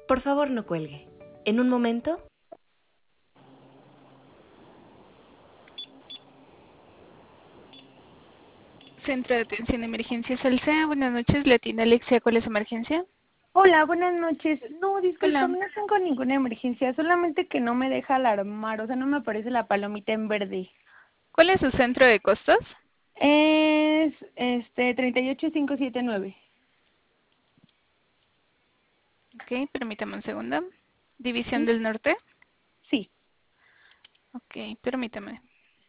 Por favor, no cuelgue. En un momento. Centro de Atención de Emergencias Alsea. Buenas noches, le atiende Alexia. ¿Cuál es su emergencia? Hola, buenas noches. No, disculpa, Hola. no tengo ninguna emergencia, solamente que no me deja alarmar, o sea, no me aparece la palomita en verde. ¿Cuál es su centro de costos? Es 38579. Ok, permítame un segundo. División ¿Sí? del Norte. Sí. Ok, permítame.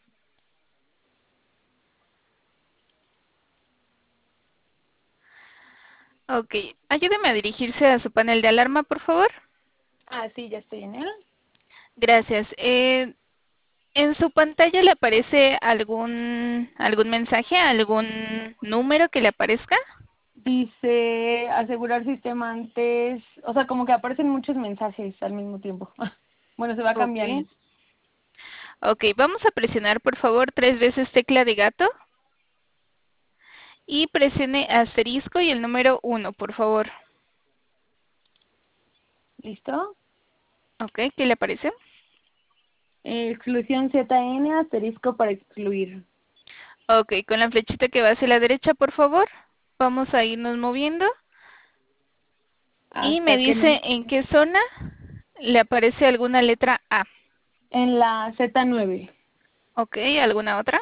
Ok, ayúdeme a dirigirse a su panel de alarma, por favor. Ah, sí, ya estoy en él. Gracias. ¿En su pantalla le aparece algún mensaje, algún número que le aparezca? Dice asegurar sistema antes, o sea, como que aparecen muchos mensajes al mismo tiempo. Bueno, se va Ok. cambiando. Ok, vamos a presionar, por favor, 3 veces tecla de gato. Y presione asterisco y el número 1, por favor. ¿Listo? Ok, ¿qué le aparece? Exclusión ZN asterisco para excluir. Ok, con la flechita que va hacia la derecha, por favor. Vamos a irnos moviendo. Y me Hasta que dice en qué zona le aparece alguna letra A. en la Z9. Ok, ¿alguna otra?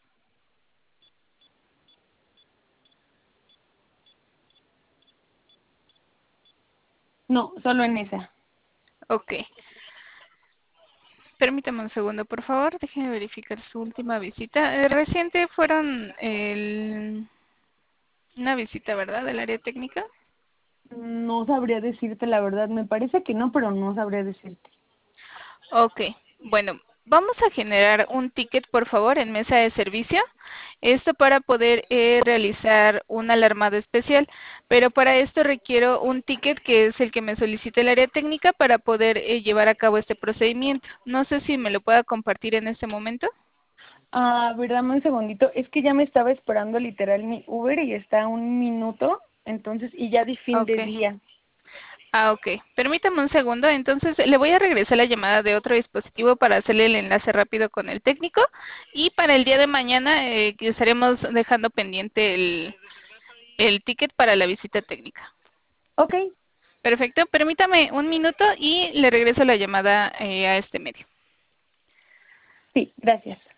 No, solo en esa. Ok. Permítame un segundo, por favor. Déjeme verificar su última visita. Reciente fueron una visita, ¿verdad? Del área técnica. No sabría decirte la verdad, me parece que no, pero no sabría decirte. Ok, bueno, vamos a generar un ticket, por favor, en mesa de servicio. Esto para poder realizar un alarmado especial, pero para esto requiero un ticket que es el que me solicite el área técnica para poder llevar a cabo este procedimiento. No sé si me lo pueda compartir en este momento. A ver, dame un segundito, es que ya me estaba esperando literal mi Uber y está a un minuto, entonces, y ya di fin Ok. de día. Ah, ok. Permítame un segundo. Entonces, le voy a regresar la llamada de otro dispositivo para hacerle el enlace rápido con el técnico. Y para el día de mañana que estaremos dejando pendiente el ticket para la visita técnica. Ok, Perfecto. Permítame un minuto y le regreso la llamada a este medio. sí, gracias.